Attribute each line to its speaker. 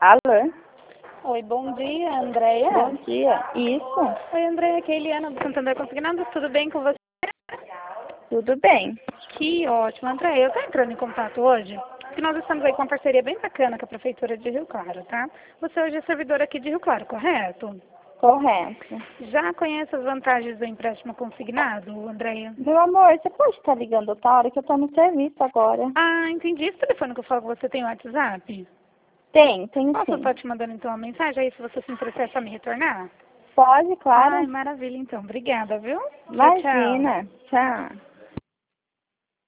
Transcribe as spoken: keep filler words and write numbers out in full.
Speaker 1: Alô?
Speaker 2: Oi, bom dia, Andréia.
Speaker 1: Bom dia. Isso?
Speaker 2: Oi, Andréia, aqui é a Eliana do Santander Consignado. Tudo bem com você?
Speaker 1: Tudo bem.
Speaker 2: Que ótimo, Andréia. Eu estou entrando em contato hoje, porque nós estamos aí com uma parceria bem bacana com a Prefeitura de Rio Claro, tá? Você hoje é servidor aqui de Rio Claro, correto?
Speaker 1: Correto.
Speaker 2: Já conhece as vantagens do empréstimo consignado, Andréia?
Speaker 1: Meu amor, você pode estar ligando outra hora que eu tô no serviço agora?
Speaker 2: Ah, entendi. Esse telefone que eu falo com você tem WhatsApp?
Speaker 1: Tem, tem
Speaker 2: Posso
Speaker 1: sim.
Speaker 2: estar te mandando então uma mensagem aí se você se interessar é só me retornar?
Speaker 1: Pode, claro.
Speaker 2: Ai, maravilha então. Obrigada, viu? Tchau, tchau.
Speaker 1: Imagina. Tchau.